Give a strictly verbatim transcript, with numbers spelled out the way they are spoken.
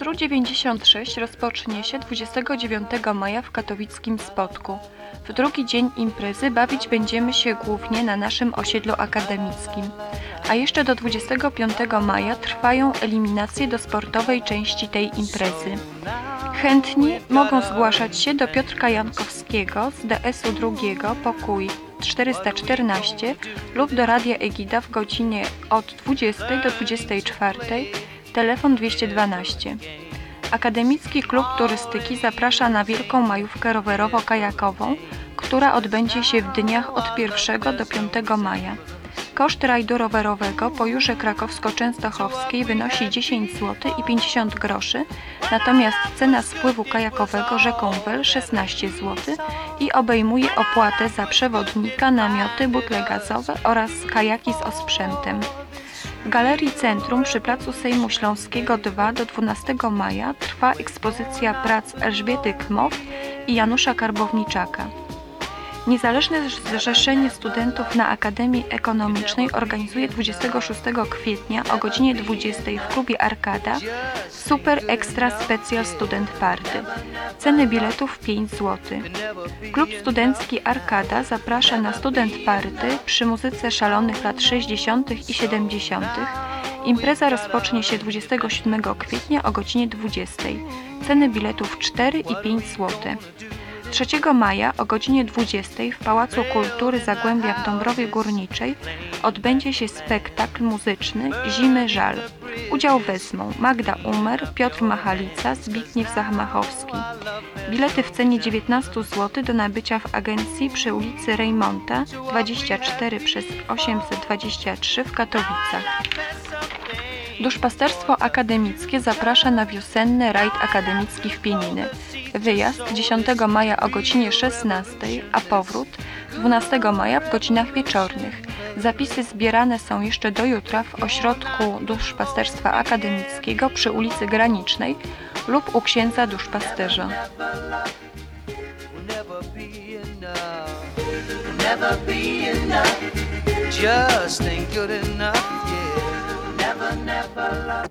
S R U dziewięćdziesiąt sześć rozpocznie się dwudziestego dziewiątego maja w katowickim Spodku. W drugi dzień imprezy bawić będziemy się głównie na naszym osiedlu akademickim. A jeszcze do dwudziestego piątego maja trwają eliminacje do sportowej części tej imprezy. Chętni mogą zgłaszać się do Piotrka Jankowskiego z D S u drugiego, pokój czterysta czternaście lub do Radia Egida w godzinie od dwudziestej do dwudziestej czwartej, telefon dwieście dwanaście. Akademicki Klub Turystyki zaprasza na wielką majówkę rowerowo-kajakową, która odbędzie się w dniach od pierwszego do piątego maja. Koszt rajdu rowerowego po Jurze Krakowsko-Częstochowskiej wynosi dziesięć złotych i pięćdziesiąt groszy, natomiast cena spływu kajakowego rzeką Wel szesnaście złotych i obejmuje opłatę za przewodnika, namioty, butle gazowe oraz kajaki z osprzętem. W Galerii Centrum przy Placu Sejmu Śląskiego dwa do dwunastego maja trwa ekspozycja prac Elżbiety Kmow i Janusza Karbowniczaka. Niezależne Zrzeszenie Studentów na Akademii Ekonomicznej organizuje dwudziestego szóstego kwietnia o godzinie dwudziestej w klubie Arkada Super Extra Special Student Party. Ceny biletów pięć złotych. Klub Studencki Arkada zaprasza na Student Party przy muzyce szalonych lat sześćdziesiątych i siedemdziesiątych. Impreza rozpocznie się dwudziestego siódmego kwietnia o godzinie dwudziestej. Ceny biletów cztery i pięć złotych. trzeciego maja o godzinie dwudziestej w Pałacu Kultury Zagłębia w Dąbrowie Górniczej odbędzie się spektakl muzyczny Zimy Żal. Udział wezmą Magda Umer, Piotr Machalica, Zbigniew Zamachowski. Bilety w cenie dziewiętnaście złotych do nabycia w agencji przy ulicy Rejmonta dwadzieścia cztery przez osiemset dwadzieścia trzy w Katowicach. Duszpasterstwo Akademickie zaprasza na wiosenny rajd akademicki w Pieniny. Wyjazd dziesiątego maja o godzinie szesnastej, a powrót dwunastego maja w godzinach wieczornych. Zapisy zbierane są jeszcze do jutra w Ośrodku Duszpasterstwa Akademickiego przy ulicy Granicznej lub u księdza duszpasterza. Just ain't good enough, yeah. Never, never love.